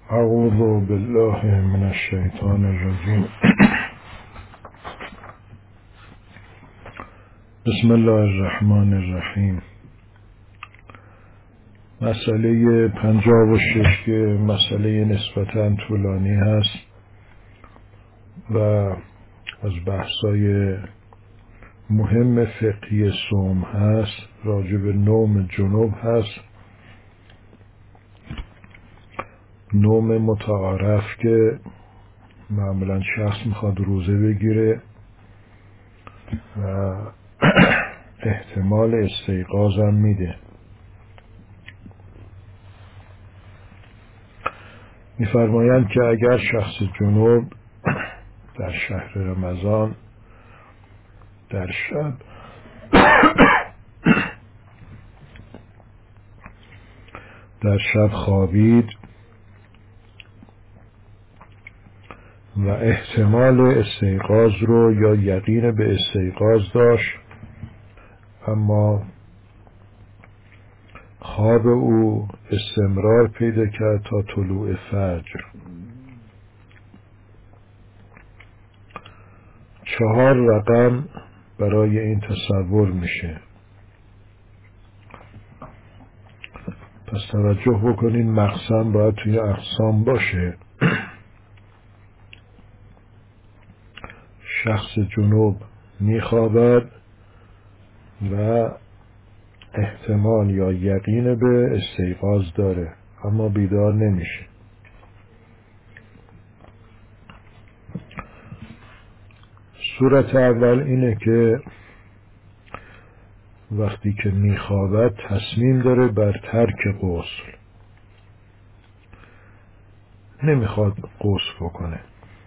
اعوذ بالله من الشیطان الرجیم. بسم الله الرحمن الرحیم. مسئله 56 که مسئله نسبتاً طولانی هست و از بحثای مهم فقهی صوم هست، راجع به نوم جنوب هست، نوم متعارف که معمولا شخص میخواد روزه بگیره و احتمال استیقاظ هم میده. میفرمایند که اگر شخص جنوب در شهر رمضان در شب خوابید و احتمال استیقاظ رو یا یقین به استیقاظ داشت، اما خواب او استمرار پیدا کرد تا طلوع فجر، 4 رقم برای این تصور میشه. پس توجه بکنین، مقسم باید توی اقسام باشه. شخص جنوب میخوابد و احتمال یا یقین به استیقاظ داره اما بیدار نمیشه. صورت اول اینه که وقتی که میخوابد تصمیم داره بر ترک غسل، نمیخواد غسل بکنه،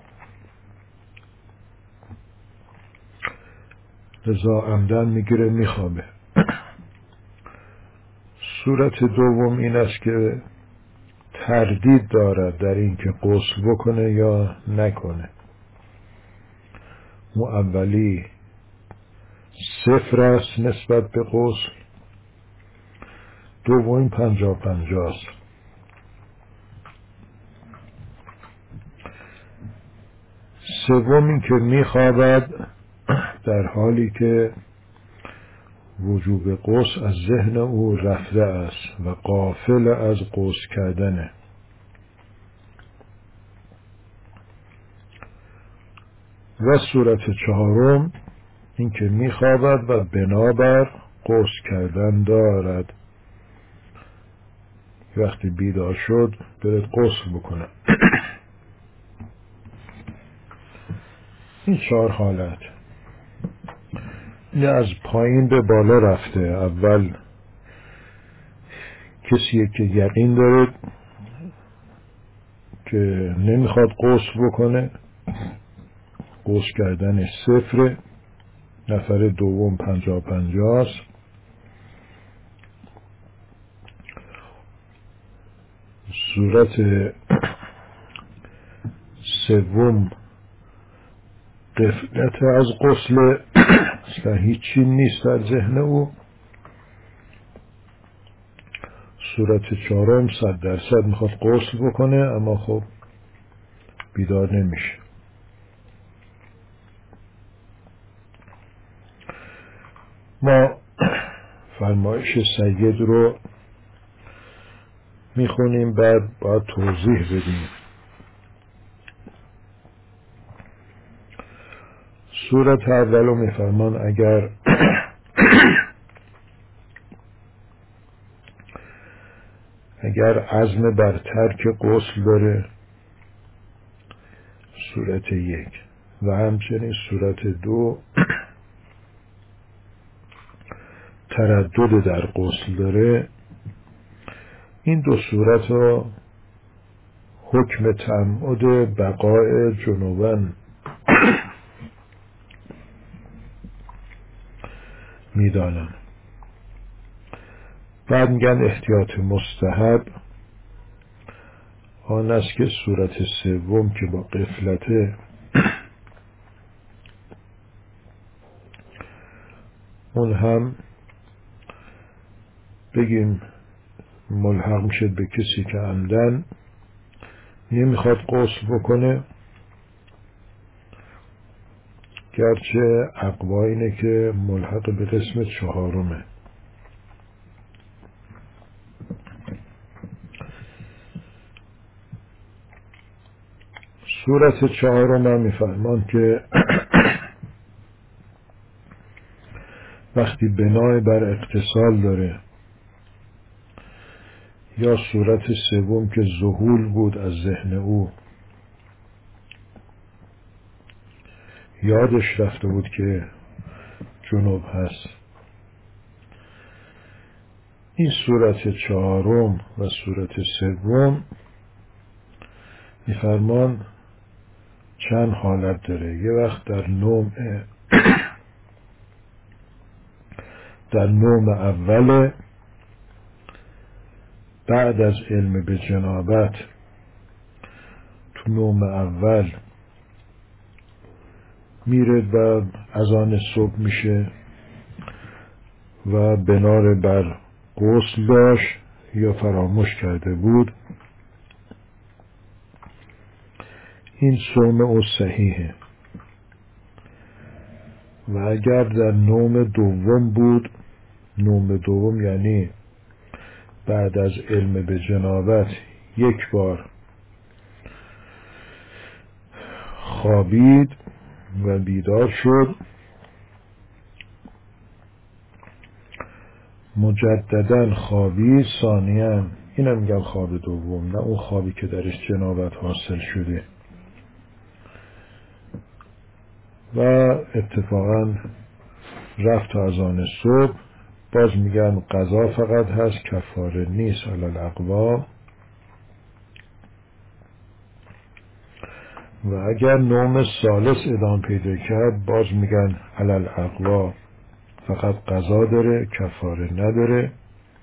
لذا عمدن میگیره میخوابه. صورت دوم این است که تردید دارد در این که غسل بکنه یا نکنه. اولی 0 است نسبت به غسل، دوم 50-50 است. سوم این که میخوابد در حالی که وجوب غسل از ذهن او رفته است و غافل از غسل کردنه. و صورت چهارم این که میخوابد و بنابر غسل کردن دارد، وقتی بیدار شد برد غسل بکنه. این 4 حالت، این از پایین به بالا رفته. اول کسیه که یقین داره که نمیخواد غسل بکنه، غسل کردن 0. نفر دوم 50-50 است. صورت سوم غفلت از غسل، اصلا هیچی نیست در ذهن او. صورت چهارم 100% میخواد غسل بکنه اما خب بیدار نمیشه. ما فرمایش سید رو میخونیم، بعد باید توضیح بدیم. صورت اولو میفرمان اگر عزم بر ترک غسل داره، صورت 1، و همچنین صورت 2 تردد در غسل داره، این 2 صورت رو حکم تعمد بقاء جنوبن میدانن. بعد میگن احتیاط مستحب آن است که صورت سوم که با غفلته، اون هم بگیم ملحق میشه به کسی که عمدن نمیخواد غسل بکنه، گرچه اقوا اینه که ملحق به قسم چهارمه. صورت چهارم هم میفرمان که وقتی بنای بر اتصال داره، یا صورت سوم که ذهول بود از ذهن او، یادش رفته بود که جنوب هست، این صورت چهارم و صورت سوم میفرمان چند حالت داره. یه وقت در نوم اول بعد از علم به جنابت، تو نوم اول میره و اذان صبح میشه و بنار بر غسل داشت یا فراموش کرده بود، این صوم او صحیحه. و اگر در نوم دوم بود، نوم دوم یعنی بعد از علم به جنابت یک بار خوابید و بیدار شد، مجددا خوابید، ثانیاً اینم میگم خواب دوم، نه اون خوابی که درش جنابت حاصل شده، و اتفاقا رفت تا اذان صبح، باز میگن قضا فقط هست، کفاره نیست علی الاقوا. و اگر نوم ثالث ادامه پیدا کرد، باز میگن علی الاقوا فقط قضا داره، کفاره نداره،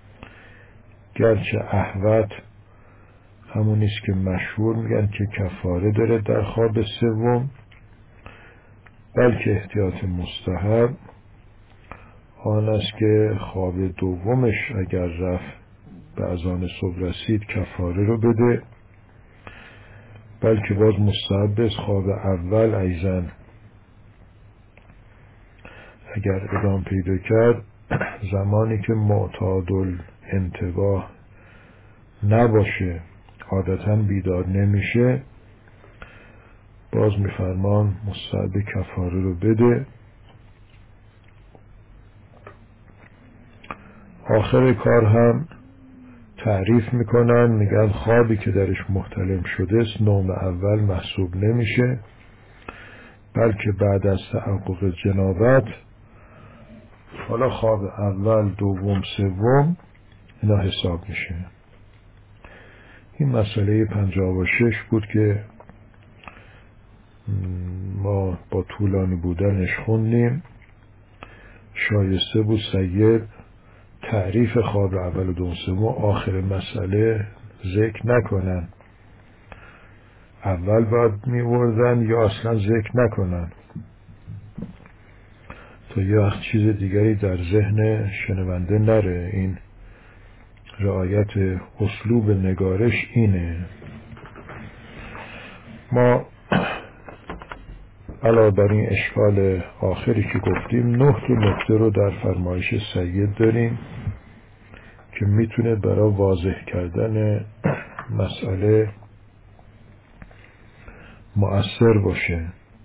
گرچه احوط همونیست که مشهور میگن که کفاره داره در خواب سوم، بلکه احتیاط مستحب آن است که خواب دومش اگر رفت به اذان صبح رسید کفاره رو بده، بلکه باز مستحب است خواب اول ایضاً اگر ادامه پیدا کرد، زمانی که معتادل انتباه نباشه، عادتاً بیدار نمیشه، باز میفرمان مستحب کفاره رو بده. آخر کار هم تعریف میکنن، میگن خوابی که درش محتلم شده است نوم اول محسوب نمیشه، بلکه بعد از تحقق جنابت، حالا خواب اول، دوم، سوم، اینا حساب میشه. این مسئله 56 بود که ما با طولانی بودنش خوندیم. شایسته بود سید تعریف خواب اول و دوم سوم آخر مسئله ذکر نکنن، اول باید میوردن یا اصلا ذکر نکنن تا یه وقت چیز دیگری در ذهن شنونده نره. این رعایت اسلوب نگارش اینه. ما علاوه بر این اشکال آخری که گفتیم 9 نکته رو در فرمایش سید داریم که میتونه برای واضح کردن مسئله مؤثر باشه.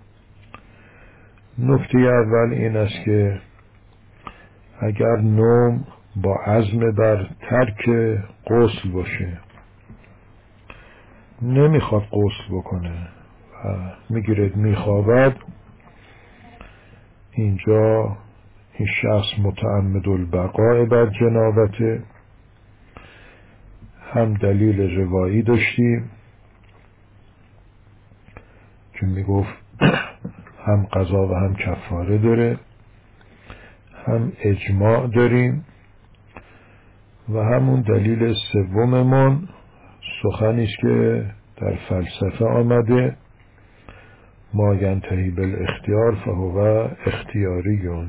نکته اول این است که اگر نوم با عزم بر ترک غسل باشه، نمیخواد غسل بکنه و میگیرد میخوابد، اینجا این شخص متعمد البقاء بر جنابته. هم دلیل روایی داشتیم که میگفت هم قضا و هم کفاره داره، هم اجماع داریم، و همون دلیل سوممون سخنیست که در فلسفه آمده، ما ینتهی بالاختیار فهو اختیاریون.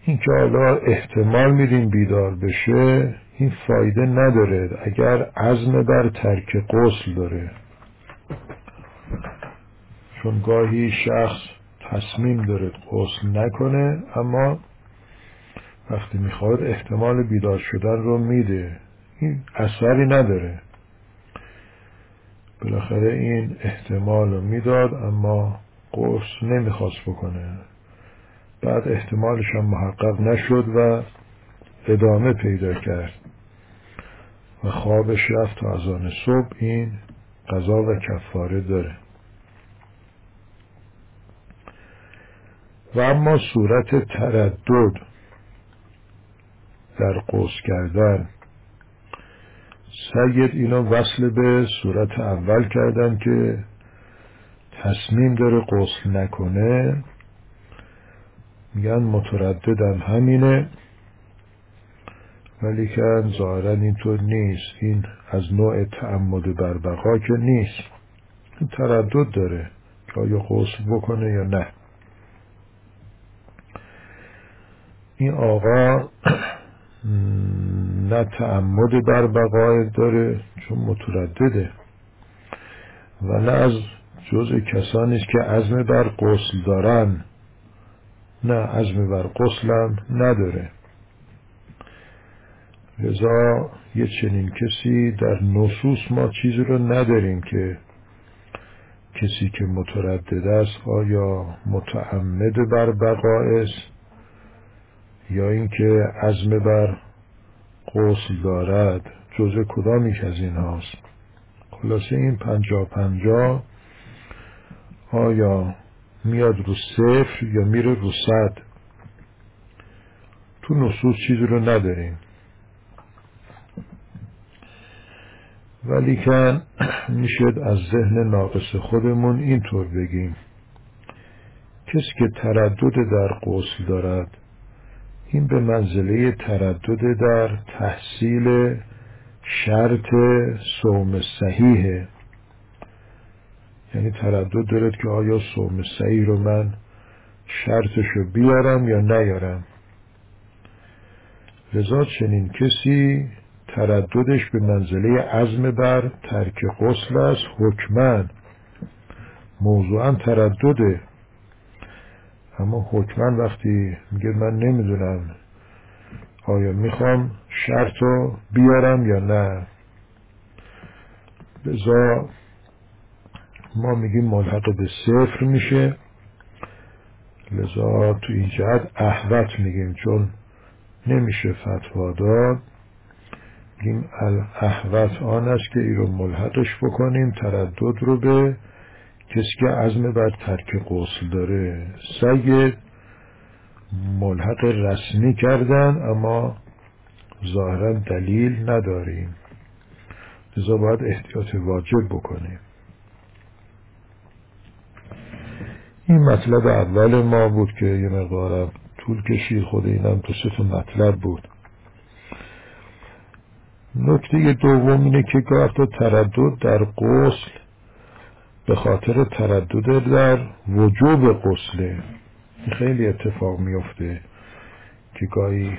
این که حالا احتمال میدیم بیدار بشه، این فایده نداره اگر عزم بر ترک غسل داره. چون گاهی شخص تصمیم داره غسل نکنه، اما وقتی میخواد احتمال بیدار شدن رو میده، این اثری نداره. بالاخره این احتمال رو میداد اما غسل نمیخواست بکنه، بعد احتمالش هم محقق نشد و ادامه پیدا کرد و خوابش رفت تا اذان صبح. این قضا و کفاره داره. و اما صورت تردد در غسل کردن، سید اینو وصل به صورت اول کردن که تصمیم داره غسل نکنه، میگن مترددم همینه، ولی که ظاهرا اینطور نیست. این از نوع تعمد بر بقا که نیست، این تردد داره که آیا غسل بکنه یا نه. این آقا نه تعمد بر بقا داره چون متردده، و نه از جزء کسانی است که عزم بر غسل دارن، نه عزم بر غسل هم نداره. لذا یه چنین کسی در نصوص ما چیزی رو نداریم که کسی که متردد است آیا متعمد بر بقا است یا اینکه عزم بر غسل دارد، جزء کدامی از این هاست. خلاصه این 50-50 آیا میاد رو 0 یا میره رو 100. تو نصوص چیزی رو نداریم، ولی که میشه از ذهن ناقص خودمون اینطور بگیم کسی که تردد در غسل دارد، این به منزله تردد در تحصیل شرط صوم صحیحه. یعنی تردد دارد که آیا صوم صحیح رو من شرطشو بیارم یا نیارم. لذا چنین کسی ترددش به منزله عزم بر ترک غسل است. حکماً موضوعاً تردده، اما حکماً وقتی میگه من نمیدونم آیا میخوام شرطو بیارم یا نه، لذا ما میگیم ملحق به 0 میشه. لذا تو این جهت احوط میگیم، چون نمیشه فتوا داد، میگیم الاحوط آن است که این رو ملحقش بکنیم تردد رو به کسی که عزم بر ترک غسل داره. سید ملحق رسمی کردن اما ظاهرا دلیل نداریم، لذا باید احتیاط واجب بکنیم. این مطلب اول ما بود که یه مقدارم طول کشید، خود اینم 2-3 مطلب بود. نکته دوم اینه که گاه تا تردد در غسل به خاطر تردد در وجوب غسله. خیلی اتفاق میفته که گاهی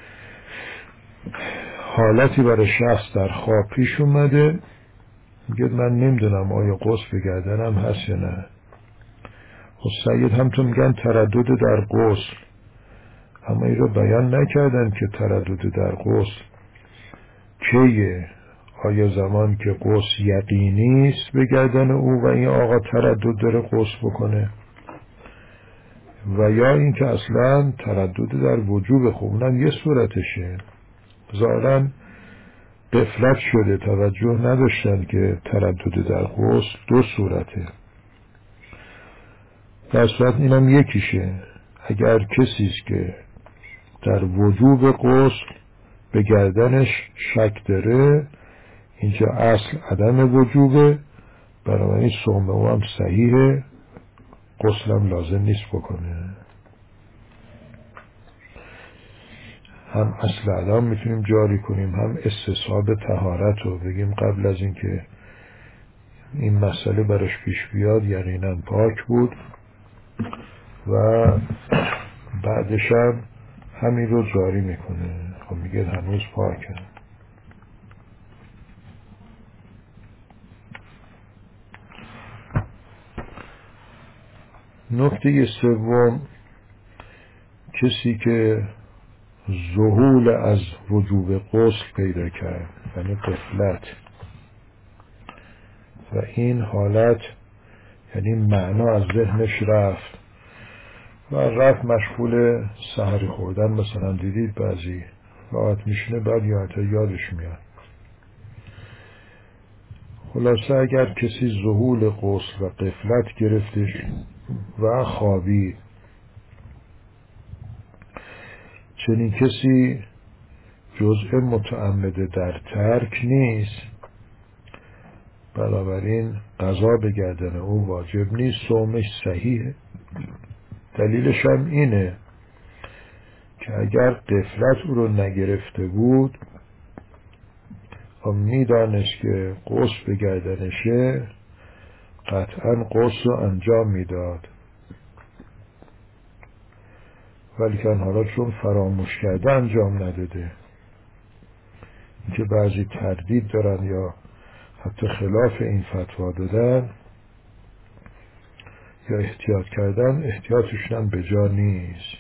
حالتی برای شخص در خواب پیش اومده، میگه من نمیدونم آیا غسل به گردنم هست یا نه. خب سید هم تو میگن تردد در غسل، اما این رو بیان نکردن که تردد در غسل کیه. آیا زمان که غسل یقینی است به گردن او و این آقا تردد داره غسل بکنه، و یا این که اصلا تردد در وجوب خوبنم یه صورتشه. ظاهراً غفلت شده، توجه نداشتن که تردد در غسل 2 صورته. در صورت اینم یکیشه. اگر کسی است که در وجوب غسل به گردنش شک داره، اینجا اصل عدم وجوبه، بنابراین صوم او هم صحیحه، غسل هم لازم نیست بکنه. هم اصل عدم میتونیم جاری کنیم، هم استصحاب طهارت رو بگیم قبل از اینکه این مسئله براش پیش بیاد یقینا پاک بود، و بعدش هم همین رو جاری میکنه. خب میگه هنوز پاکه. نکته سوم، کسی که ذهول از وجوب غسل پیدا کرد، یعنی غفلت، و این حالت یعنی معنا از ذهنش رفت و رفت مشغول سحری خوردن، مثلا دیدید بعضی راحت میشینه بعد یادش میاد. خلاصه اگر کسی ذهول غسل و غفلت گرفتش و خوابید، چنین کسی جزء متعمد در ترک نیست، بنابراین قضا به گردن او واجب نیست، صومش صحیحه. دلیلش هم اینه که اگر غفلت او رو نگرفته بود و میدانست که غسل به گردنشه، قطعا غسل رو انجام میداد، ولیکن حالا چون فراموش کرده انجام نداده. اینکه بعضی تردید دارن یا حتی خلاف این فتوا دادن یا احتیاط کردن، احتیاطشون هم به جا نیست.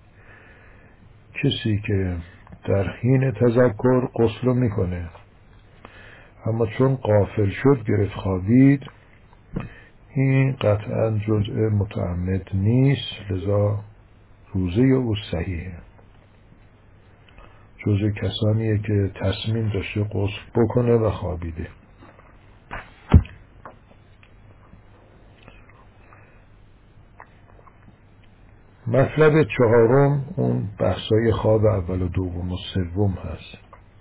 کسی که در حین تذکر غسل میکنه اما چون غافل شد گرفت خوابید، این قطعا جزء متعمد نیست، لذا روزه او صحیحه. جزء کسانیه که تصمیم داشته غسل بکنه و خوابیده. مطلب چهارم اون بحثای خواب اول و دوم و سوم هست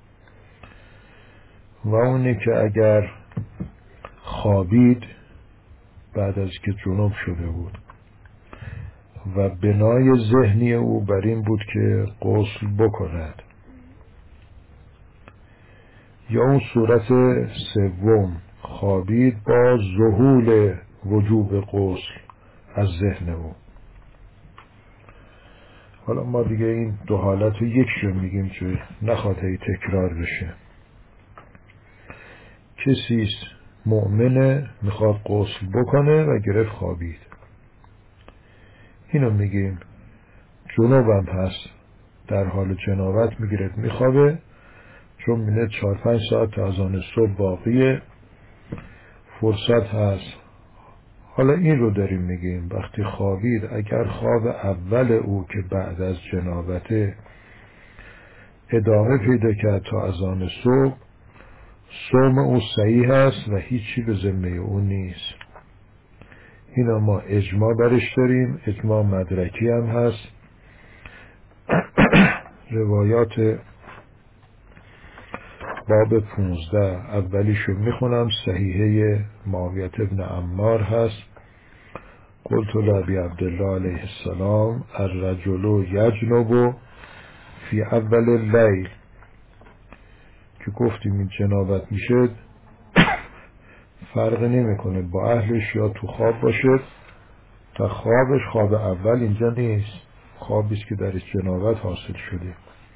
و اونه که اگر خوابید بعد از که جنوب شده بود و بنای ذهنی او بر این بود که غسل بکند، یا اون صورت سوم خوابید با ذهول وجوب غسل از ذهن او. حالا ما دیگه این دو حالت رو یک شو میگیم که نخواد هی تکرار بشه. کسیست مؤمنه میخواد غسل بکنه و گرفت خوابید، اینو میگیم جنوبم هست، در حال جنابت میگیرد میخوابه، چون میده 4-5 ساعت تا اذان صبح باقیه، فرصت هست. حالا این رو داریم میگیم وقتی خوابید، اگر خواب اول او که بعد از جنابت ادامه پیدا کرد تا اذان صبح، صوم او صحیح هست و هیچی به ذمه او نیست. اینا ما اجماع برش داریم، اجماع مدرکی هم هست. روایات باب 15 اولیشو میخونم، صحیحه معاویت ابن عمار هست. قلت لابی عبدالله علیه السلام الرجل یجنب فی اول اللیل، که گفتیم این جنابت میشه فرق نمیکنه با اهلش یا تو خواب باشه، تا خوابش خواب اول اینجا نیست، خوابیست که درش جنابت حاصل شده.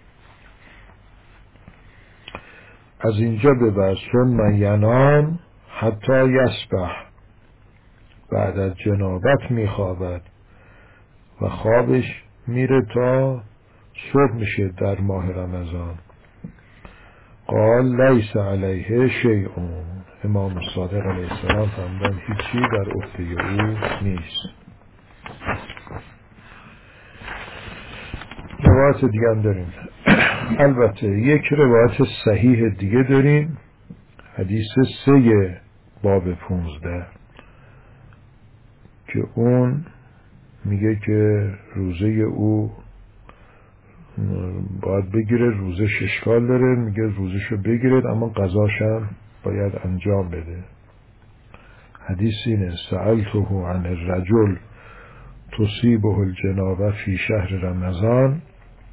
از اینجا به بعد ثم ینام حتی یصبح، بعد از جنابت میخوابد و خوابش میره تا صبح میشه در ماه رمضان. قال لیس علیه شیئون، امام صادق علیه السلام فرمودند هیچی در عهده او نیست. روایت دیگه هم داریم، البته یک روایت صحیح دیگه داریم، حدیث 3 باب 15 که اون میگه که روزه او باید بگیره، روزش اشکال داره، میگه روزشو بگیرد اما قضاشم باید انجام بده. حدیث اینه سألته عن الرجل تصیبه الجنابه فی شهر رمضان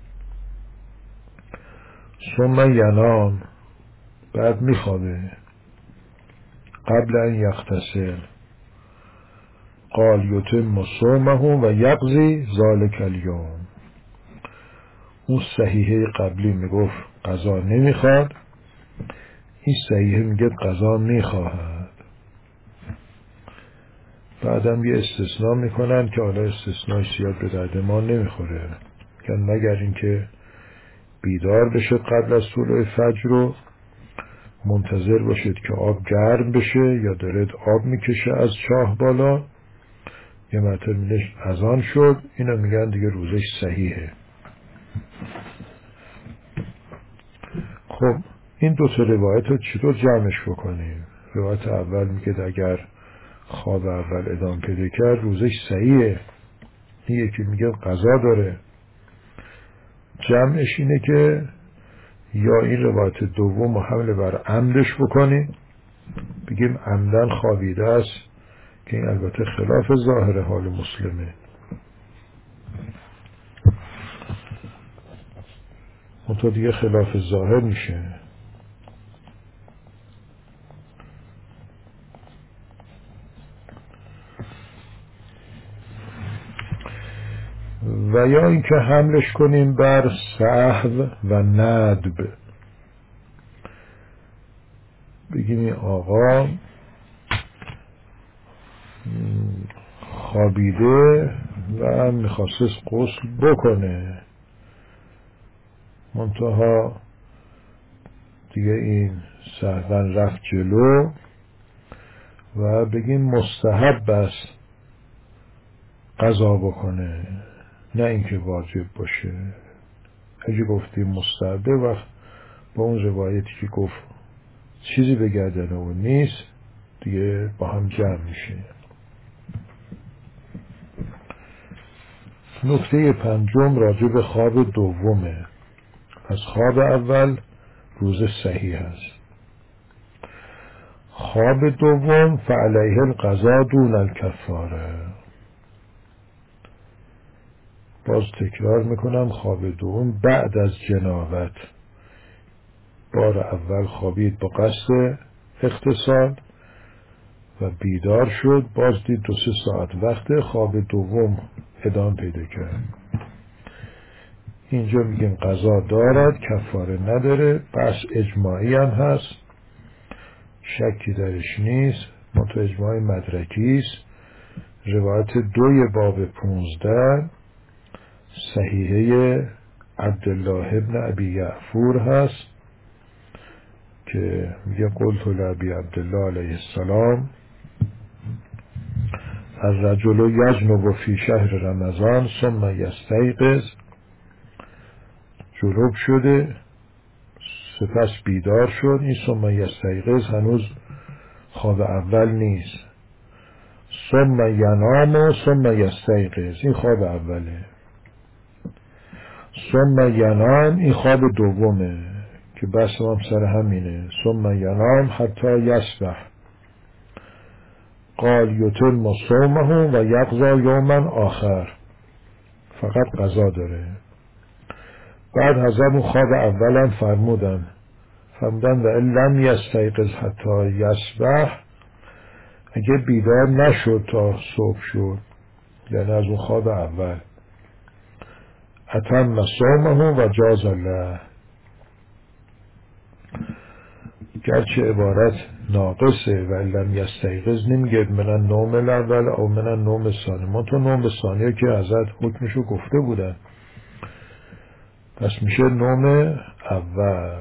ثم ینام، بعد میخوابه قبل ان یغتسل، قال یتم صومه و یقضی ذلک الیوم. اون صحیحه قبلی میگفت قضا نمیخواد، این صحیحه میگه قضا میخواهد. بعدم یه استثناء میکنن که حالا استثناء زیاد به درد ما نمیخوره، که مگر اینکه بیدار بشه قبل از طلوع فجر رو منتظر باشید که آب گرم بشه یا داره آب میکشه از چاه بالا، یه مرتبه میگه اذان شد، اینو میگن دیگه روزش صحیحه. خب این دو تا روایت رو چطور جمعش بکنیم؟ روایت اول میگه اگر خواب اول ادامه پیدا کرد روزش صحیحه، این یکی میگه قضا داره. جمعش اینه که یا این روایت دوم رو حمله بر عمدش بکنیم، بگیم عمدن خوابیده است، که این البته خلاف ظاهر حال مسلمه، منطقه دیگه خلاف ظاهر میشه. و یا اینکه حملش کنیم بر سهو و ندب، بگیم این آقا خوابیده و میخواست غسل بکنه، منتها دیگه این سهون رفت جلو و بگیم مستحب است قضا بکنه، نه اینکه واجب باشه. اگه گفتیم مستحبه وقت با اون روایتی که گفت چیزی به گردن اون نیست دیگه با هم جمع میشه. نکته پنجم راجع به خواب دومه. از خواب اول روز صحیح است. خواب دوم فعلیه القضا دون الکفاره. باز تکرار میکنم، خواب دوم بعد از جنابت. بار اول خوابید با قصد اغتسال و بیدار شد، باز دید 2-3 ساعت وقته، خواب دوم ادامه پیدا کرد. اینجا میگیم قضا دارد، کفاره نداره. بس اجماعی هم هست، شکی درش نیست، منتها اجماع مدرکی است. روایت 2 باب 15 صحیحه عبدالله ابن ابی یعفور هست که میگه قلت لابی عبدالله علیه السلام الرجل یجنب فی شهر رمضان ثم یستیقظ، جنوب شده سپس بیدار شد. این ثم یستیقظ هنوز خواب اول نیست، ثم ینام و ثم یستیقظ این خواب اوله، ثم ینام این خواب دومه که بس هم سر همینه. ثم ینام حتی یصبح قال یتم صومه و یقضی یوما آخر، فقط قضا داره. بعد حضرت اون خواب اولم فرمودن و لم یستیقظ حتی یصبح، اگه بیدار نشد تا صبح شد، یعنی از اون خواب اول، اتم صومه و جاز له، گرچه عبارت ناقصه و لم یستیقظ نمیگه من النوم الاول او من النوم الثانی، ما تو نوم ثانی که حضرت حکمشو گفته بودن، پس میشه نوم اول.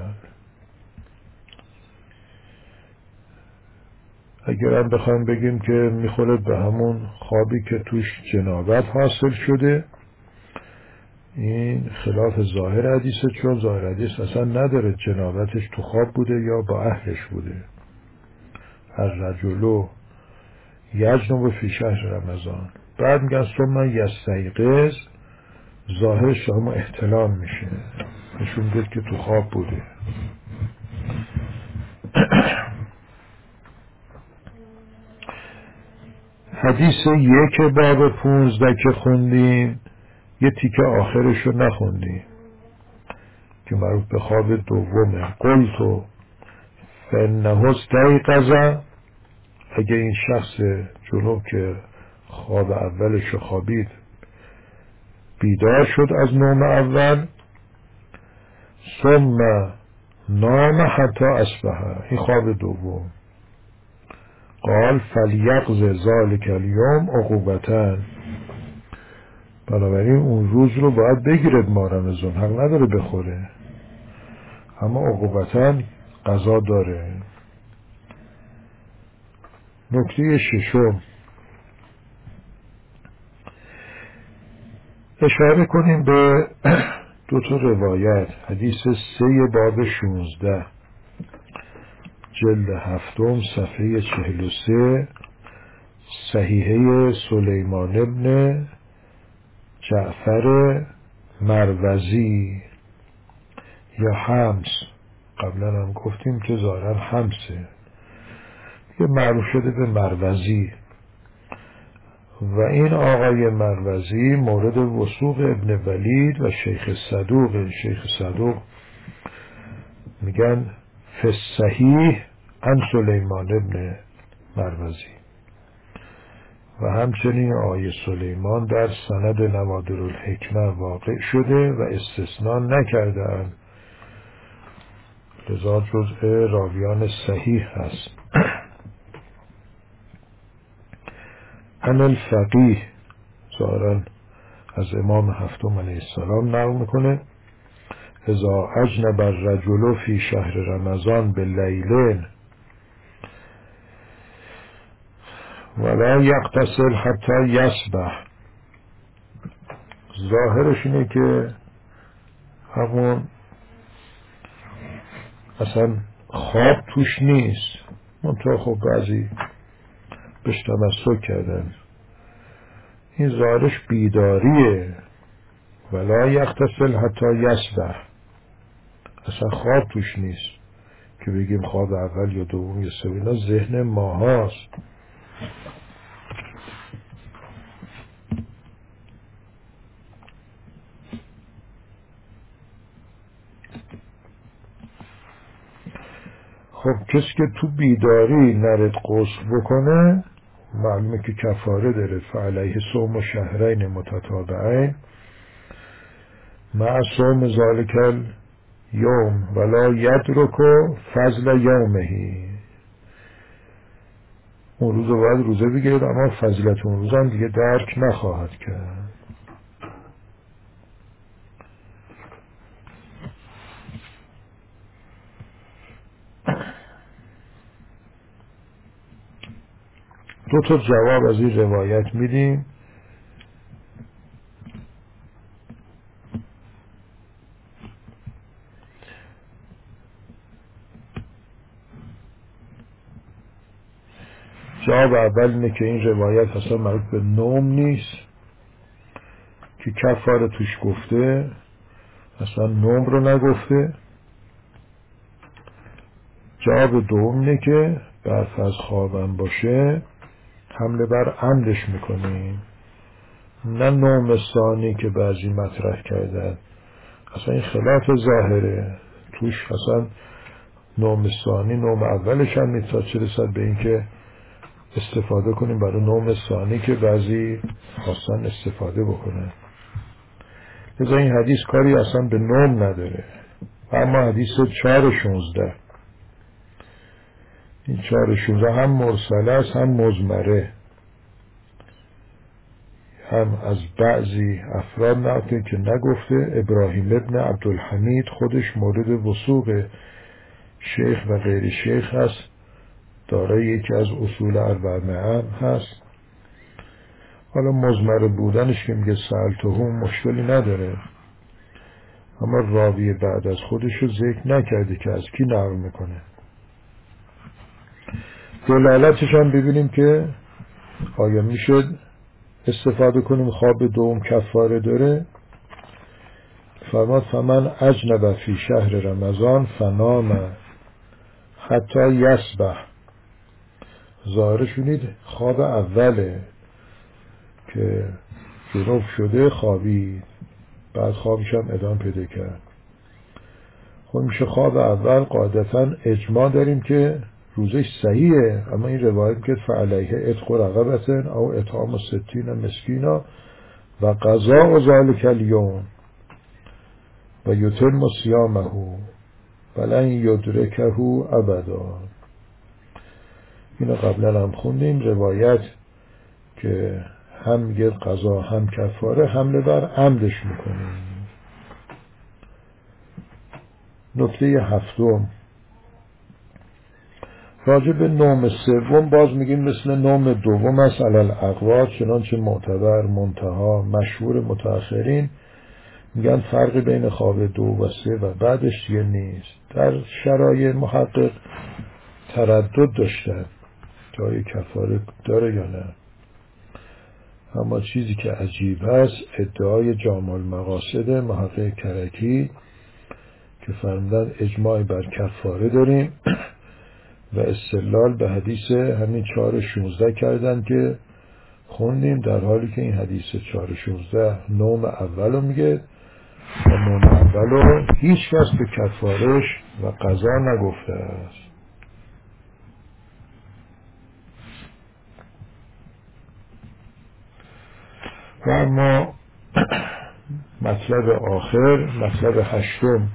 اگر هم بخوایم بگیم که میخوره به همون خوابی که توش جنابت حاصل شده، این خلاف ظاهر حدیثه، چون ظاهر حدیث اصلا نداره جنابتش تو خواب بوده یا با اهلش بوده. الرجل یجنب فی شهر رمضان، بعد میگن ثم یستیقظ، ظاهرش هم احتلام میشه، نشون میده که تو خواب بوده. حدیث 1 باب 15 که خوندیم یه تیکه آخرش رو نخوندیم که مربوط به خواب دومه. قلتو فانه استیقظ، اگه این شخص جنوب که خواب اولش رو خوابید بیدار شد از نوم اول، ثم نام حتی اصبح، این خواب دوم. قال فلیقض ذلک الیوم عقوبتن، بنابراین اون روز رو باید بگیرد ماه رمضان، حق نداره بخوره، اما عقوبتن قضا داره. نکته ششم، اشاره کنیم به دو تا روایت. حدیث 3 باب 16 جلد 7 صفحه 43 صحیحه سلیمان ابن جعفر مروزی یا حمص، قبلا هم گفتیم که ظاهرا حمصه، یه معروف شده به مروزی. و این آقای مروزی مورد وثوق ابن ولید و شیخ صدوق. شیخ صدوق میگن فی الصحیح عن سلیمان ابن مروزی، و همچنین آیه سلیمان در سند نوادر الحکمه واقع شده و استثناء نکردن، لذا جزء راویان صحیح هست. عن الفقیه، ظاهرا از امام هفتم علیه السلام نقل میکنه، اذا اجنب الرجل فی شهر رمضان باللیل ولا یغتسل حتی یصبح. ظاهرش اینه که همون اصلا خواب توش نیست، منطقه خب بعضی بهش تمسک کردن، این ظاهرش بیداریه. ولا یغتسل حتی یصبح، اصلا خواب توش نیست که بگیم خواب اول یا دوم یا سوم، اینا ذهن ما هاست. خب کسی که تو بیداری نرد غسل بکنه معلومه که کفاره داره، فعلیه صوم شهرین متتابعین مع صوم ذالک الیوم ولا یدرک فضل یومه. اون روز باید روزه بگیرد، اما فضیلت اون روز هم دیگه درک نخواهد کرد. دو تا جواب از این روایت میدیم. جواب اول اینه که این روایت اصلا مربوط به نوم نیست که کفاره توش گفته، اصلا نوم رو نگفته. جواب دوم اینه که برف از خوابم باشه حمله بر عمدش میکنیم، نه نوم ثانی که بعضی مطرح کردن، اصلا این خلاف ظاهره، توش اصلا نوم ثانی نوم اولش هم نیست، تا چه رسد به این که استفاده کنیم برای نوم ثانی که بعضی خواستن استفاده بکنن. لذا این حدیث کاری اصلا به نوم نداره. اما حدیث 4:16، این 4:16 هم مرسله است هم مضمره، هم از بعضی افراد نقل که نگفته. ابراهیم ابن عبدالحمید خودش مورد وثوق شیخ و غیر شیخ هست، دارای یکی از اصول اربعه هست. حالا مضمر بودنش که میگه سألتهم مشکلی نداره، اما راوی بعد از خودش رو ذکر نکرده که از کی نقل میکنه. دلالتش هم ببینیم که آیا میشد استفاده کنیم خواب دوم کفاره داره. فرماد فمن اجنب فی شهر رمضان فنام حتی یصبح. ظاهرش شدید خواب اوله که جنوب شده خوابید، بعد خوابش هم ادامه پیدا کرد. خب میشه خواب اول قاعدتا اجماع داریم که روزش صحیحه، اما این روایت که فعلیه عتق رقبة او اطعام 60 مسکینا و قضاء ذلک الیوم، و یتم صیامه ولن یدرکه ابدا. اینو قبلا هم خوندیم، روایت که هم میگه قضا هم کفاره حمله بر عمدش میکنیم. نکته هفتم راجع به نوم سوم باز میگیم مثل نوم دوم است علی الاقوال، چنانچه معتبر منتها مشهور متأخرین میگن فرق بین خواب 2 و 3 و بعدش دیگه نیست. در شرایع محقق تردد داشتن که آیا کفاره داره یا نه، اما چیزی که عجیب است ادعای جامع المقاصد محقق کرکی که فرمودن اجماع بر کفاره داریم و استدلال به حدیث همین 4:16 کردن که خوندیم، در حالی که این حدیث 4:16 نوم اولو میگه و نوم اولو هیچ کس به کفارش و قضا نگفته است. و اما مطلب آخر، مطلب هشتم،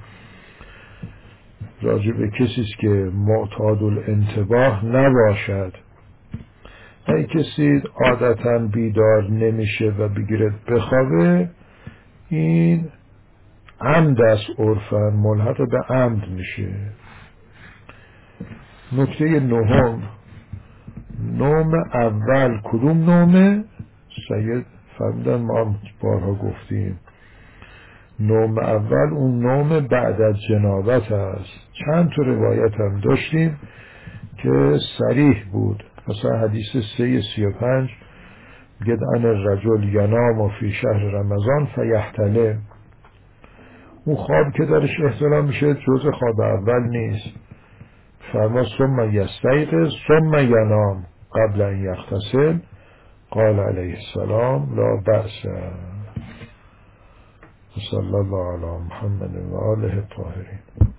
راجع به کسیست که معتاد الانتباه نباشد. این کسی عادتا بیدار نمیشه و بگیرد بخوابه، این عمد است، عرفاً ملحق به عمد میشه. نکته نهم، نوم اول کدوم نومه؟ سید فرمودن ما بارها گفتیم نوم اول اون نوم بعد از جنابت است. چند تا روایت هم داشتیم که صریح بود، مثلا حدیث 3:35 میگه ان الرجل ینام فی شهر رمضان فیحتلم، اون خواب که درش احتلام میشه جز خواب اول نیست. فرما ثم یستیقظ ثم ینام قبل ان یغتسل قال علیه السلام لا بأس. صلی الله علی محمد و آله الطاهرین.